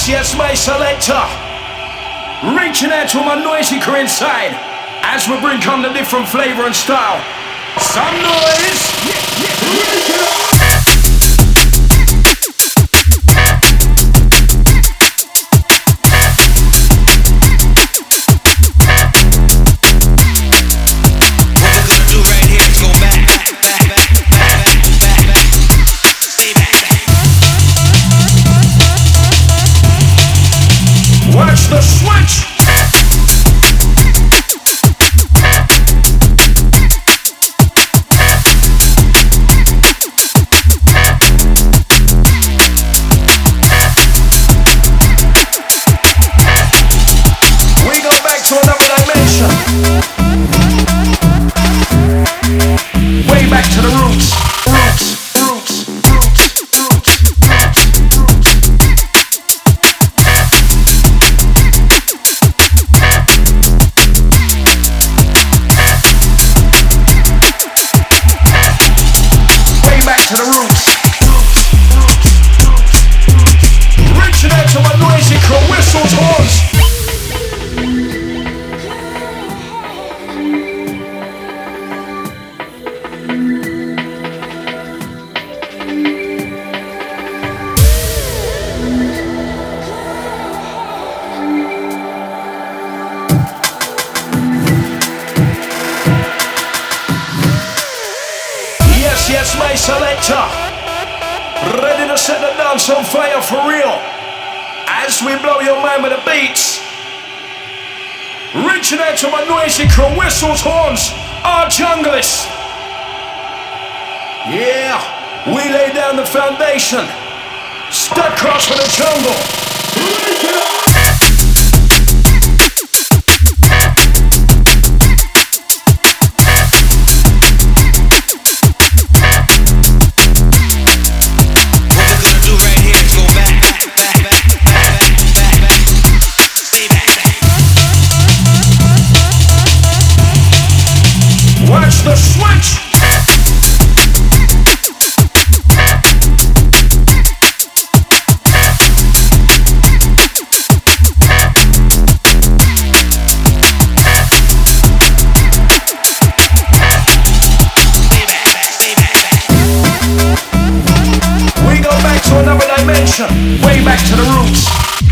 Yes, my selector. Reaching out to my noisy crew inside as we bring on the different flavor and style. Some noise. Break it up. Watch the switch! We go back to another dimension. Way back to the roots. To the roots. Reaching out to my noisy crew, whistles, horns. Yes, my selector. Ready to set the dance on fire for real. As we blow your mind with the beats. Reaching out to my noisy crew, whistles, horns, our junglers. Yeah, we lay down the foundation. Step cross for the jungle. Break it up. Watch the switch! We go back to another dimension, way back to the roots.